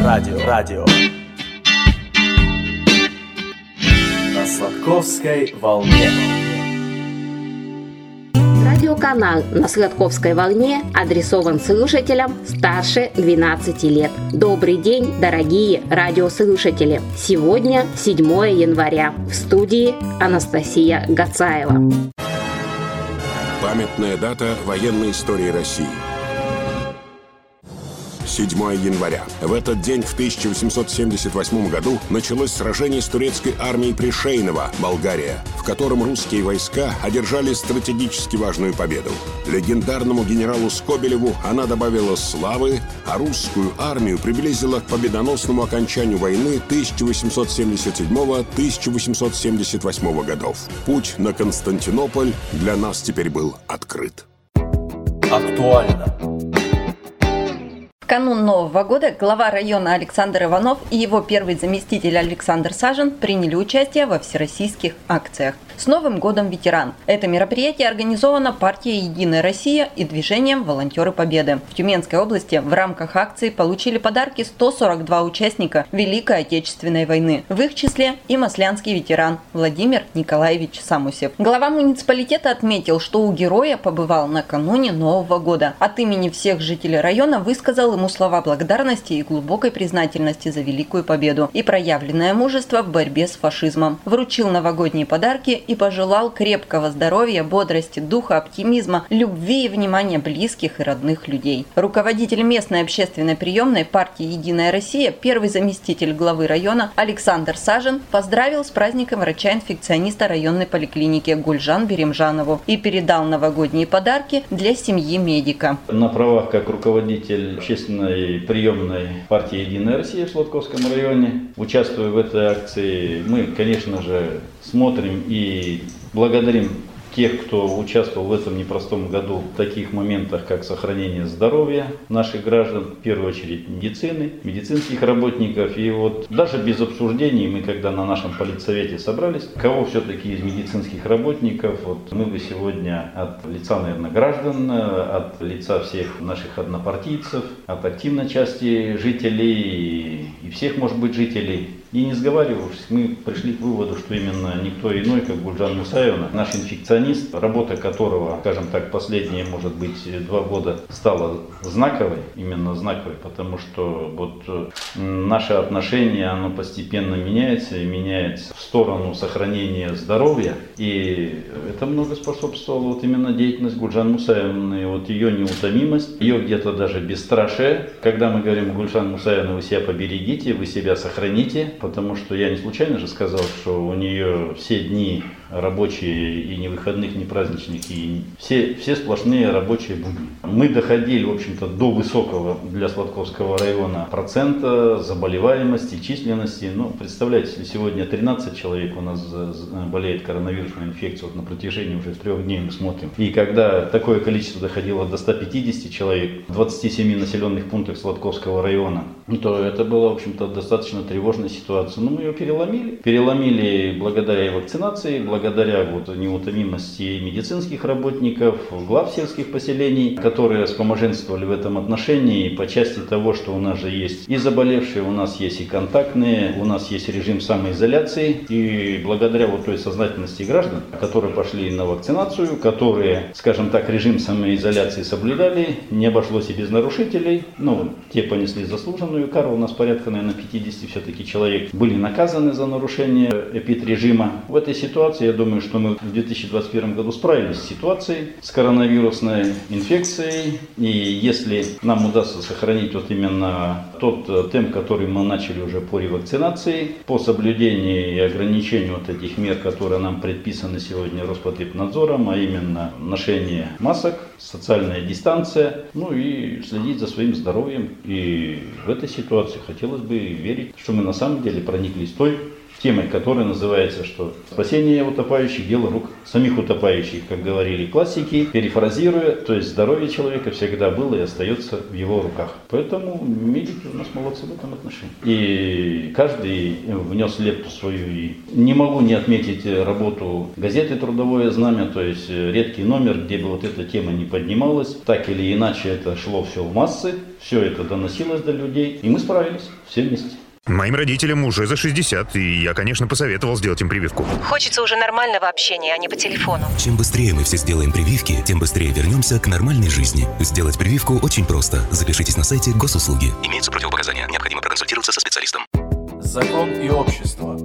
Радио. На Сладковской волне. Радиоканал на Сладковской волне адресован слушателям старше 12 лет. Добрый день, дорогие радиослушатели! Сегодня 7 января. В студии Анастасия Гацаева. Памятная дата военной истории России. 7 января. В этот день в 1878 году началось сражение с турецкой армией при Шейново, Болгария, в котором русские войска одержали стратегически важную победу. Легендарному генералу Скобелеву она добавила славы, а русскую армию приблизила к победоносному окончанию войны 1877-1878 годов. Путь на Константинополь для нас теперь был открыт. Актуально. В канун Нового года глава района Александр Иванов и его первый заместитель Александр Сажин приняли участие во всероссийских акциях. С Новым годом, ветеран! Это мероприятие организовано партией «Единая Россия» и движением «Волонтеры Победы». В Тюменской области в рамках акции получили подарки 142 участника Великой Отечественной войны. В их числе и маслянский ветеран Владимир Николаевич Самусев. Глава муниципалитета отметил, что у героя побывал накануне Нового года. От имени всех жителей района высказал ему слова благодарности и глубокой признательности за Великую Победу и проявленное мужество в борьбе с фашизмом. Вручил новогодние подарки и пожелал крепкого здоровья, бодрости, духа, оптимизма, любви и внимания близких и родных людей. Руководитель местной общественной приемной партии «Единая Россия», первый заместитель главы района Александр Сажин поздравил с праздником врача-инфекциониста районной поликлиники Гульжан Беремжанову и передал новогодние подарки для семьи медика. На правах как руководитель общественной приемной партии «Единая Россия» в Сладковском районе, участвуя в этой акции, мы, конечно же, смотрим и благодарим тех, кто участвовал в этом непростом году в таких моментах, как сохранение здоровья наших граждан, в первую очередь медицины, медицинских работников. И вот даже без обсуждений мы, когда на нашем политсовете собрались, кого все-таки из медицинских работников, вот мы бы сегодня от лица, наверное, граждан, от лица всех наших однопартийцев, от активной части жителей и всех, может быть, жителей, и не сговаривавшись, мы пришли к выводу, что именно никто иной, как Гульжан Мусаевна, наш инфекционист, работа которого, скажем так, последние, может быть, 2 года стала знаковой, именно знаковой, потому что вот наше отношение, оно постепенно меняется и меняется в сторону сохранения здоровья, и это много способствовало вот именно деятельность Гульжан Мусаевны, вот ее неутомимость, ее где-то даже бесстрашие. Когда мы говорим: Гульжан Мусаевна, вы себя поберегите, вы себя сохраните, потому что я не случайно же сказал, что у нее все дни рабочие, и ни выходных, ни праздничных, и все сплошные рабочие будни. Мы доходили, в общем-то, до высокого для Сладковского района процента заболеваемости, численности. Ну, представляете, если сегодня 13 человек у нас болеет коронавирусной инфекцией, вот на протяжении уже 3 дней мы смотрим. И когда такое количество доходило до 150 человек в 27 населенных пунктах Сладковского района, то это была, в общем-то, достаточно тревожная ситуация. Но мы ее переломили. Переломили благодаря вакцинации, благодаря вот неутомимости медицинских работников, глав сельских поселений, которые вспоможенствовали в этом отношении по части того, что у нас же есть и заболевшие, у нас есть и контактные, у нас есть режим самоизоляции. И благодаря вот той сознательности граждан, которые пошли на вакцинацию, которые, скажем так, режим самоизоляции соблюдали, не обошлось и без нарушителей. Ну, те понесли заслуженную кару, у нас порядка, наверное, 50 все-таки человек были наказаны за нарушение эпидрежима. В этой ситуации, я думаю, что мы в 2021 году справились с ситуацией, с коронавирусной инфекцией. И если нам удастся сохранить вот именно тот темп, который мы начали уже по ревакцинации, по соблюдению и ограничению вот этих мер, которые нам предписаны сегодня Роспотребнадзором, а именно ношение масок, социальная дистанция, ну и следить за своим здоровьем. И в этой ситуации хотелось бы верить, что мы на самом деле прониклись той темой, которая называется, что спасение утопающих – дело рук самих утопающих, как говорили классики, перефразируя, то есть здоровье человека всегда было и остается в его руках. Поэтому медики у нас молодцы в этом отношении. И каждый внес лепту свою. И не могу не отметить работу газеты «Трудовое знамя», то есть редкий номер, где бы вот эта тема не поднималась. Так или иначе это шло все в массы, все это доносилось до людей, и мы справились все вместе. Моим родителям уже за 60, и я, конечно, посоветовал сделать им прививку. Хочется уже нормального общения, а не по телефону. Чем быстрее мы все сделаем прививки, тем быстрее вернемся к нормальной жизни. Сделать прививку очень просто. Запишитесь на сайте Госуслуги. Имеются противопоказания. Необходимо проконсультироваться со специалистом. Закон и общество.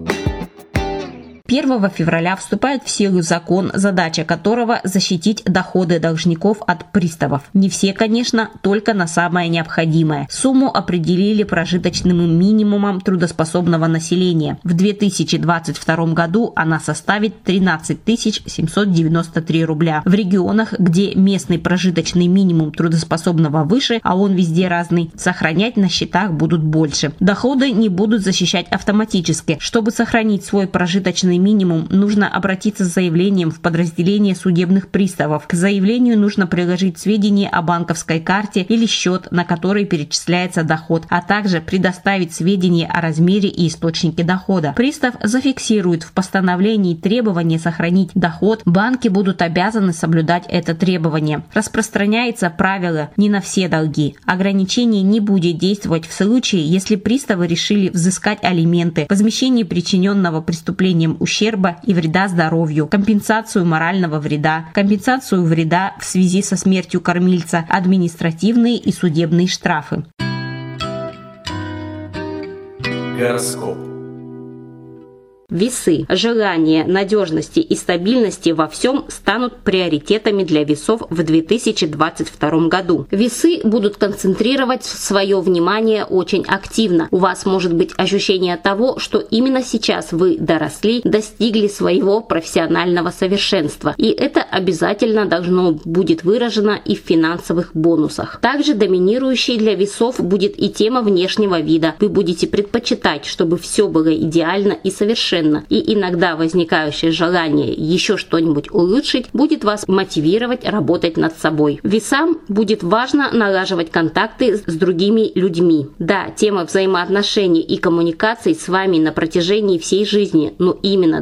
1 февраля вступает в силу закон, задача которого – защитить доходы должников от приставов. Не все, конечно, только на самое необходимое. Сумму определили прожиточным минимумом трудоспособного населения. В 2022 году она составит 13 793 рубля. В регионах, где местный прожиточный минимум трудоспособного выше, а он везде разный, сохранять на счетах будут больше. Доходы не будут защищать автоматически. Чтобы сохранить свой прожиточный минимум, нужно обратиться с заявлением в подразделение судебных приставов. К заявлению нужно приложить сведения о банковской карте или счет, на который перечисляется доход, а также предоставить сведения о размере и источнике дохода. Пристав зафиксирует в постановлении требование сохранить доход. Банки будут обязаны соблюдать это требование. Распространяется правило не на все долги. Ограничение не будет действовать в случае, если приставы решили взыскать алименты, возмещение причиненного преступлением ущерба и вреда здоровью, компенсацию морального вреда, компенсацию вреда в связи со смертью кормильца, административные и судебные штрафы. Гороскоп. Весы. Желание надежности и стабильности во всем станут приоритетами для весов в 2022 году. Весы будут концентрировать свое внимание очень активно. У вас может быть ощущение того, что именно сейчас вы доросли, достигли своего профессионального совершенства. И это обязательно должно будет выражено и в финансовых бонусах. Также доминирующей для весов будет и тема внешнего вида. Вы будете предпочитать, чтобы все было идеально и совершенно. И иногда возникающее желание еще что-нибудь улучшить будет вас мотивировать работать над собой. Весам будет важно налаживать контакты с другими людьми. Да, тема взаимоотношений и коммуникаций с вами на протяжении всей жизни, но именно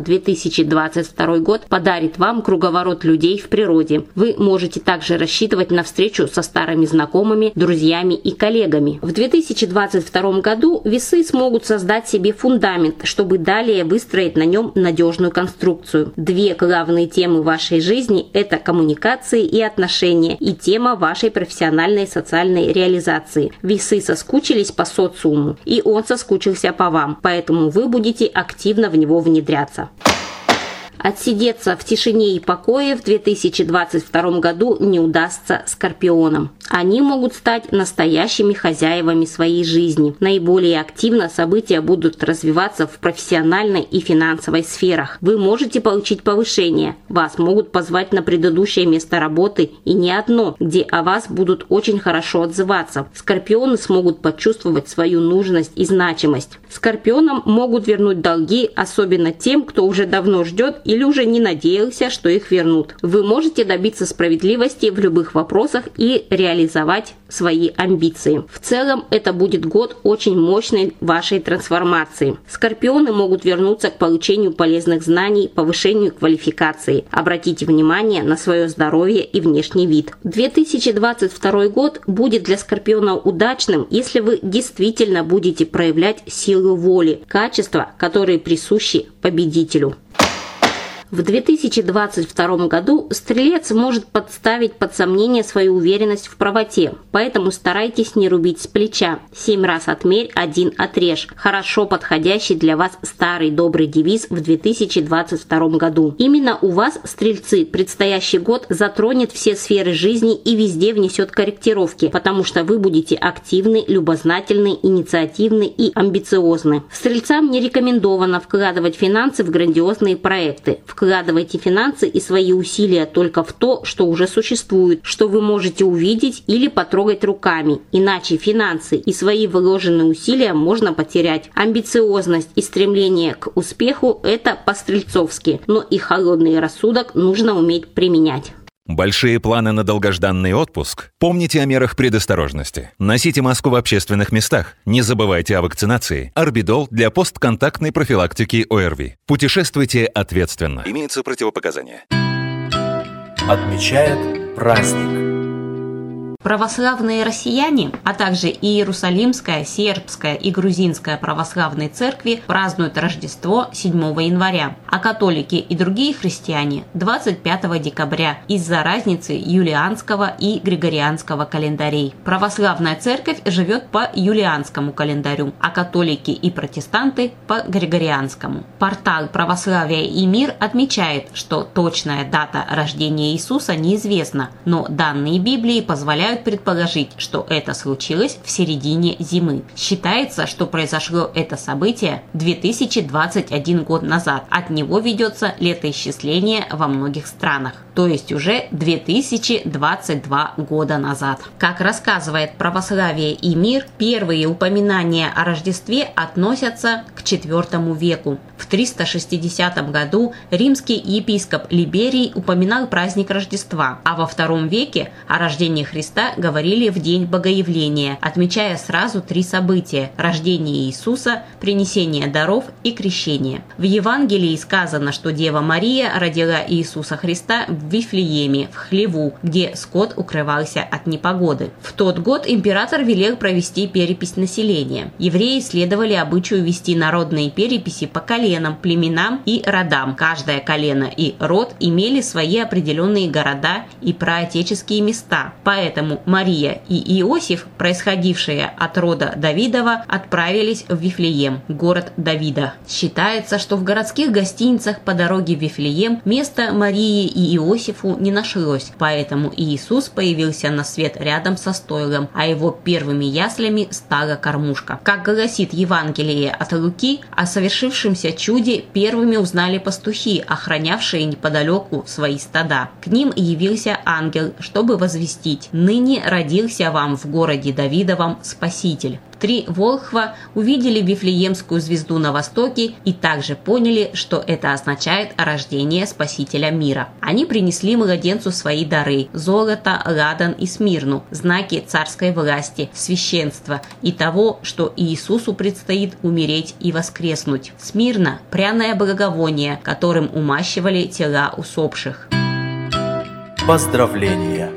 2022 год подарит вам круговорот людей в природе. Вы можете также рассчитывать на встречу со старыми знакомыми, друзьями и коллегами. В 2022 году весы смогут создать себе фундамент, чтобы далее выстроить на нем надежную конструкцию. Две главные темы вашей жизни – это коммуникации и отношения, и тема вашей профессиональной и социальной реализации. Весы соскучились по социуму, и он соскучился по вам, поэтому вы будете активно в него внедряться. Отсидеться в тишине и покое в 2022 году не удастся скорпионам. Они могут стать настоящими хозяевами своей жизни. Наиболее активно события будут развиваться в профессиональной и финансовой сферах. Вы можете получить повышение. Вас могут позвать на предыдущее место работы, и не одно, где о вас будут очень хорошо отзываться. Скорпионы смогут почувствовать свою нужность и значимость. Скорпионам могут вернуть долги, особенно тем, кто уже давно ждет или уже не надеялся, что их вернут. Вы можете добиться справедливости в любых вопросах и реализовать свои амбиции. В целом, это будет год очень мощной вашей трансформации. Скорпионы могут вернуться к получению полезных знаний, повышению квалификации. Обратите внимание на свое здоровье и внешний вид. 2022 год будет для скорпиона удачным, если вы действительно будете проявлять силу воли, качества, которые присущи победителю. В 2022 году стрелец может подставить под сомнение свою уверенность в правоте, поэтому старайтесь не рубить с плеча. 7 раз отмерь, 1 отрежь. Хорошо подходящий для вас старый добрый девиз в 2022 году. Именно у вас, стрельцы, предстоящий год затронет все сферы жизни и везде внесет корректировки, потому что вы будете активны, любознательны, инициативны и амбициозны. Стрельцам не рекомендовано вкладывать финансы в грандиозные проекты. В вкладывайте финансы и свои усилия только в то, что уже существует, что вы можете увидеть или потрогать руками. Иначе финансы и свои вложенные усилия можно потерять. Амбициозность и стремление к успеху – это по-стрельцовски, но и холодный рассудок нужно уметь применять. Большие планы на долгожданный отпуск? Помните о мерах предосторожности. Носите маску в общественных местах. Не забывайте о вакцинации. Орбидол для постконтактной профилактики ОРВИ. Путешествуйте ответственно. Имеются противопоказания. Отмечает праздник. Православные россияне, а также и Иерусалимская, Сербская и Грузинская православные церкви празднуют Рождество 7 января, а католики и другие христиане 25 декабря из-за разницы юлианского и григорианского календарей. Православная церковь живет по юлианскому календарю, а католики и протестанты по григорианскому. Портал «Православие и мир» отмечает, что точная дата рождения Иисуса неизвестна, но данные Библии позволяют предположить, что это случилось в середине зимы. Считается, что произошло это событие 2021 год назад. От него ведется летоисчисление во многих странах, то есть уже 2022 года назад. Как рассказывает «Православие и мир», первые упоминания о Рождестве относятся к IV веку. В 360 году римский епископ Либерий упоминал праздник Рождества, а во II веке о рождении Христа говорили в день Богоявления, отмечая сразу 3 события – рождение Иисуса, принесение даров и крещение. В Евангелии сказано, что Дева Мария родила Иисуса Христа в Вифлееме, в хлеву, где скот укрывался от непогоды. В тот год император велел провести перепись населения. Евреи следовали обычаю вести народные переписи по коленам, племенам и родам. Каждое колено и род имели свои определенные города и праотеческие места. Поэтому Мария и Иосиф, происходившие от рода Давидова, отправились в Вифлеем, город Давида. Считается, что в городских гостиницах по дороге в Вифлеем места Марии и Иосифу не нашлось, поэтому Иисус появился на свет рядом со стойлом, а его первыми яслями стала кормушка. Как гласит Евангелие от Луки, о совершившемся чуде первыми узнали пастухи, охранявшие неподалеку свои стада. К ним явился ангел, чтобы возвестить: «Ныне родился вам в городе Давидовом Спаситель». 3 волхва увидели Вифлеемскую звезду на востоке и также поняли, что это означает рождение Спасителя мира. Они принесли младенцу свои дары – золото, ладан и смирну, знаки царской власти, священства и того, что Иисусу предстоит умереть и воскреснуть. Смирна – пряное благовоние, которым умащивали тела усопших. Поздравления!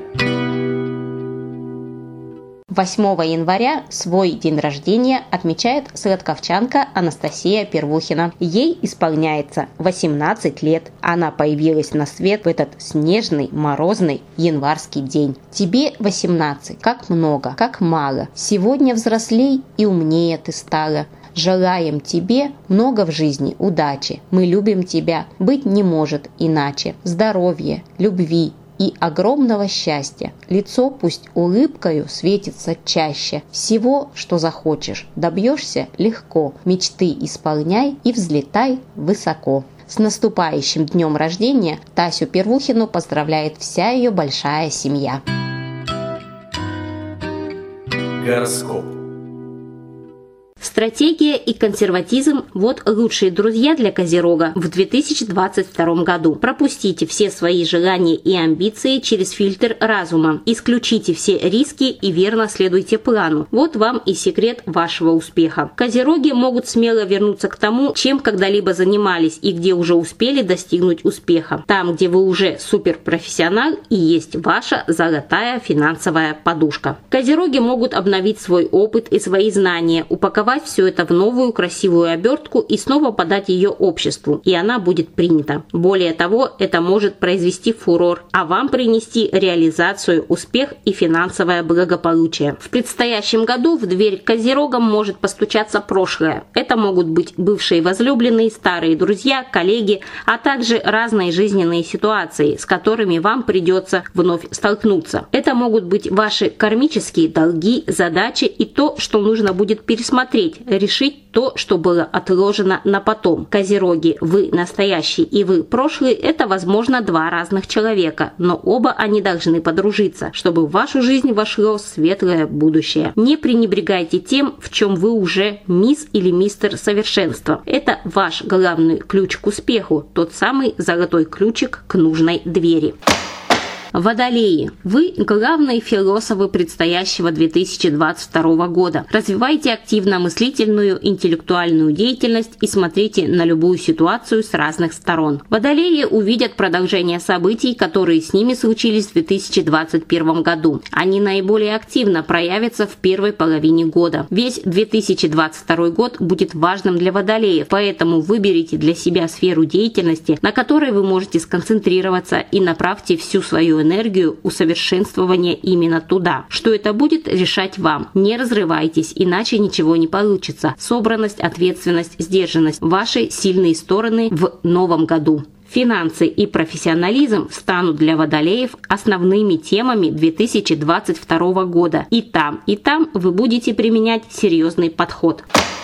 8 января свой день рождения отмечает сладковчанка Анастасия Первухина. Ей исполняется 18 лет. Она появилась на свет в этот снежный, морозный январский день. Тебе 18. Как много, как мало. Сегодня взрослей и умнее ты стала. Желаем тебе много в жизни удачи. Мы любим тебя. Быть не может иначе. Здоровья, любви и огромного счастья. Лицо пусть улыбкою светится чаще. Всего, что захочешь, добьешься легко. Мечты исполняй и взлетай высоко. С наступающим днем рождения Тасю Первухину поздравляет вся ее большая семья. Гороскоп. Стратегия и консерватизм – вот лучшие друзья для Козерога в 2022 году. Пропустите все свои желания и амбиции через фильтр разума. Исключите все риски и верно следуйте плану. Вот вам и секрет вашего успеха. Козероги могут смело вернуться к тому, чем когда-либо занимались и где уже успели достигнуть успеха. Там, где вы уже суперпрофессионал и есть ваша золотая финансовая подушка. Козероги могут обновить свой опыт и свои знания, упаковать все это в новую красивую обертку и снова подать ее обществу, и она будет принята. Более того, это может произвести фурор, а вам принести реализацию, успех и финансовое благополучие. В предстоящем году в дверь к Козерогам может постучаться прошлое. Это могут быть бывшие возлюбленные, старые друзья, коллеги, а также разные жизненные ситуации, с которыми вам придется вновь столкнуться. Это могут быть ваши кармические долги, задачи и то, что нужно будет пересмотреть, решить то, что было отложено на потом. Козероги, вы настоящий и вы прошлый – это, возможно, два разных человека, но оба они должны подружиться, чтобы в вашу жизнь вошло светлое будущее. Не пренебрегайте тем, в чем вы уже мисс или мистер совершенства. Это ваш главный ключ к успеху, тот самый золотой ключик к нужной двери. Водолеи. Вы главные философы предстоящего 2022 года. Развивайте активно мыслительную, интеллектуальную деятельность и смотрите на любую ситуацию с разных сторон. Водолеи увидят продолжение событий, которые с ними случились в 2021 году. Они наиболее активно проявятся в первой половине года. Весь 2022 год будет важным для водолеев, поэтому выберите для себя сферу деятельности, на которой вы можете сконцентрироваться, и направьте всю свою энергию усовершенствования именно туда. Что это будет, решать вам. Не разрывайтесь, иначе ничего не получится. Собранность, ответственность, сдержанность – ваши сильные стороны в новом году. Финансы и профессионализм станут для водолеев основными темами 2022 года. И там вы будете применять серьезный подход.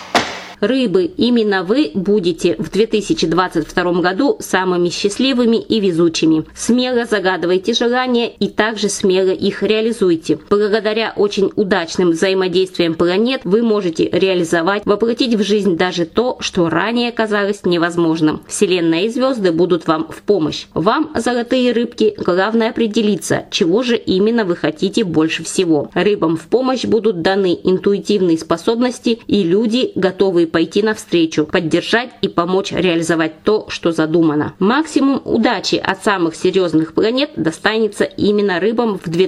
Рыбы, именно вы будете в 2022 году самыми счастливыми и везучими. Смело загадывайте желания и также смело их реализуйте. Благодаря очень удачным взаимодействиям планет вы можете реализовать, воплотить в жизнь даже то, что ранее казалось невозможным. Вселенная и звезды будут вам в помощь. Вам, золотые рыбки, главное определиться, чего же именно вы хотите больше всего. Рыбам в помощь будут даны интуитивные способности и люди, готовые пойти навстречу, поддержать и помочь реализовать то, что задумано. Максимум удачи от самых серьезных планет достанется именно рыбам в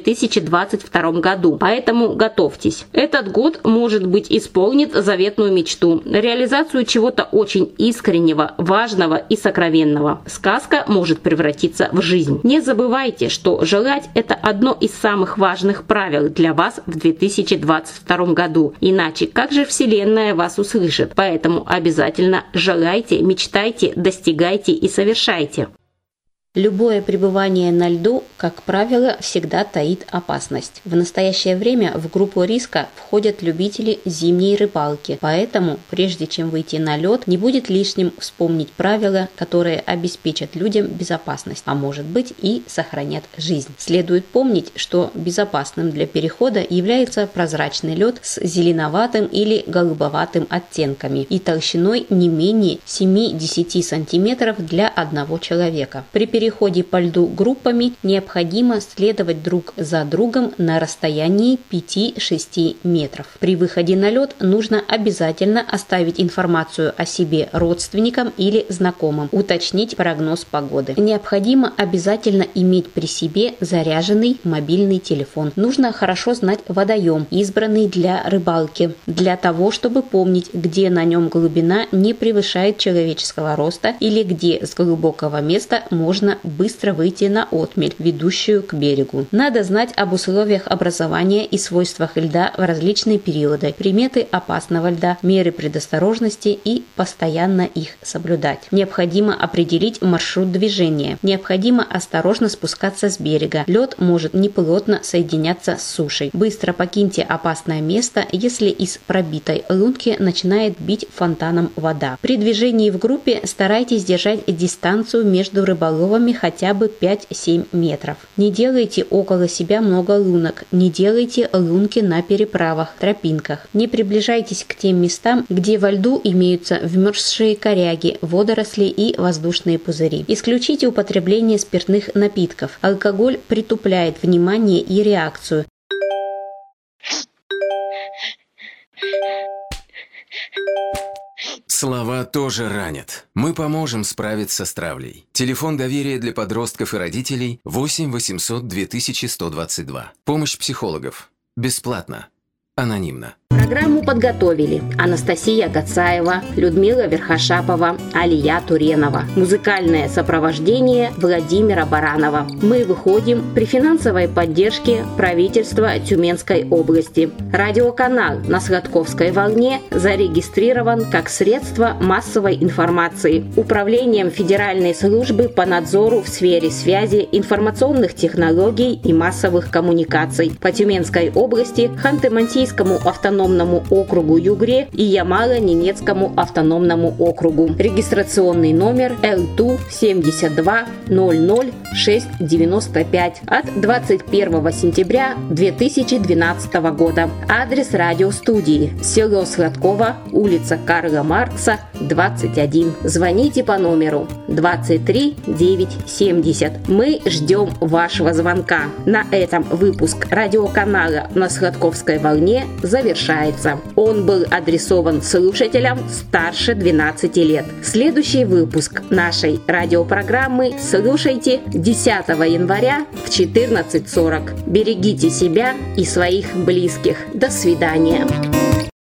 2022 году, поэтому готовьтесь. Этот год, может быть, исполнит заветную мечту, реализацию чего-то очень искреннего, важного и сокровенного. Сказка может превратиться в жизнь. Не забывайте, что желать – это одно из самых важных правил для вас в 2022 году. Иначе как же Вселенная вас услышит? Поэтому обязательно желайте, мечтайте, достигайте и совершайте. Любое пребывание на льду, как правило, всегда таит опасность. В настоящее время в группу риска входят любители зимней рыбалки, поэтому, прежде чем выйти на лед, не будет лишним вспомнить правила, которые обеспечат людям безопасность, а может быть и сохранят жизнь. Следует помнить, что безопасным для перехода является прозрачный лед с зеленоватым или голубоватым оттенками и толщиной не менее 7-10 см для одного человека. При переходе по льду группами необходимо следовать друг за другом на расстоянии 5-6 метров. При выходе на лед нужно обязательно оставить информацию о себе родственникам или знакомым, уточнить прогноз погоды. Необходимо обязательно иметь при себе заряженный мобильный телефон. Нужно хорошо знать водоем, избранный для рыбалки, для того, чтобы помнить, где на нем глубина не превышает человеческого роста или где с глубокого места можно быстро выйти на отмель, ведущую к берегу. Надо знать об условиях образования и свойствах льда в различные периоды, приметы опасного льда, меры предосторожности и постоянно их соблюдать. Необходимо определить маршрут движения. Необходимо осторожно спускаться с берега. Лед может неплотно соединяться с сушей. Быстро покиньте опасное место, если из пробитой лунки начинает бить фонтаном вода. При движении в группе старайтесь держать дистанцию между рыболовами хотя бы 5-7 метров. Не делайте около себя много лунок, не делайте лунки на переправах, тропинках. Не приближайтесь к тем местам, где во льду имеются вмерзшие коряги, водоросли и воздушные пузыри. Исключите употребление спиртных напитков. Алкоголь притупляет внимание и реакцию. Слова тоже ранят. Мы поможем справиться с травлей. Телефон доверия для подростков и родителей 8 800 2122. Помощь психологов. Бесплатно. Анонимно. Программу подготовили Анастасия Гацаева, Людмила Верхошапова, Алия Туренова. Музыкальное сопровождение Владимира Баранова. Мы выходим при финансовой поддержке правительства Тюменской области. Радиоканал на Сладковской волне зарегистрирован как средство массовой информации Управлением Федеральной службы по надзору в сфере связи, информационных технологий и массовых коммуникаций по Тюменской области, Ханты-Мансийскому автономному автономному округу Югре и Ямало-Ненецкому автономному округу. Регистрационный номер L2 72 00 695 от 21 сентября 2012 года. Адрес радиостудии: село Сладково, улица Карла Маркса, 21. Звоните по номеру 23 970. Мы ждем вашего звонка. На этом выпуск радиоканала «На Сладковской волне» завершается. Он был адресован слушателям старше 12 лет. Следующий выпуск нашей радиопрограммы слушайте 10 января в 14:40. Берегите себя и своих близких. До свидания.